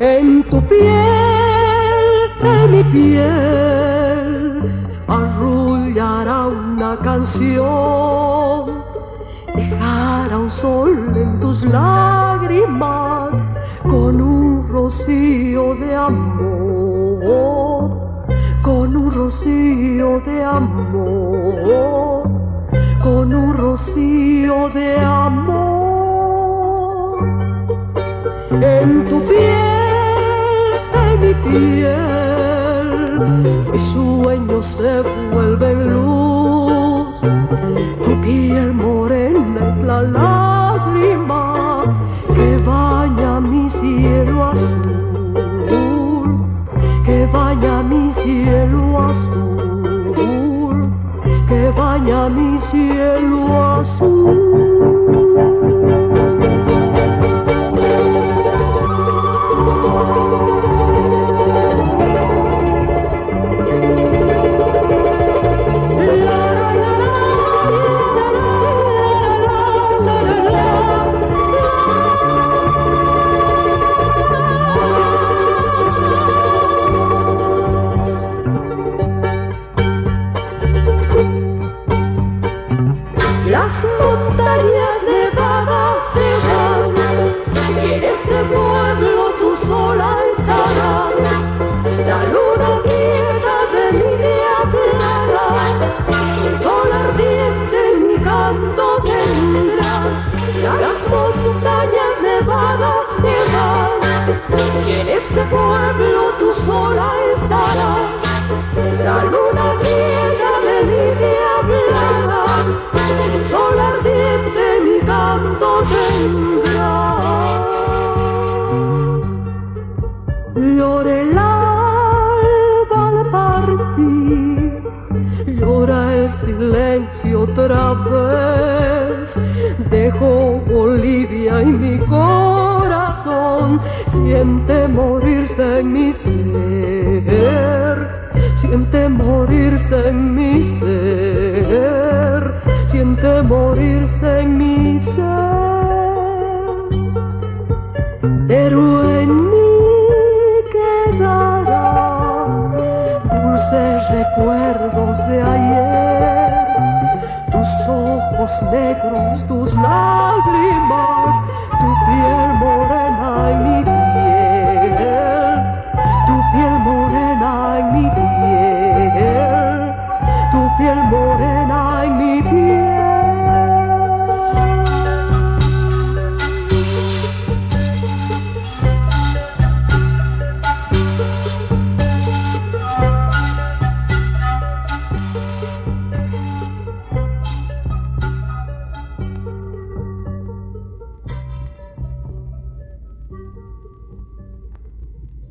En tu piel, en mi piel, arrullará una canción, dejará un sol en tus lágrimas con un rocío de amor, con un rocío de amor, con un rocío de amor. En tu piel, en mi piel, mis sueños se vuelven luz. Tu piel morena es la lágrima que baña mi cielo azul, que baña mi cielo azul, que baña mi cielo azul. Las montañas nevadas se van, y en este pueblo tú sola estarás. La luna quieta de mí me hablará, el sol ardiente en mi canto tendrás. Las montañas nevadas se van, y en este pueblo tú sola estarás. La luna quieta de mí me hablará, el sol ardiente mi canto tendrá. Llora el alba al partir, llora el silencio otra vez. Dejo Bolivia y mi corazón siente morirse en mi ser, siente morirse en mi ser, siente morirse en mi ser. Pero en mí quedará dulces recuerdos de ayer, tus ojos negros, tus lágrimas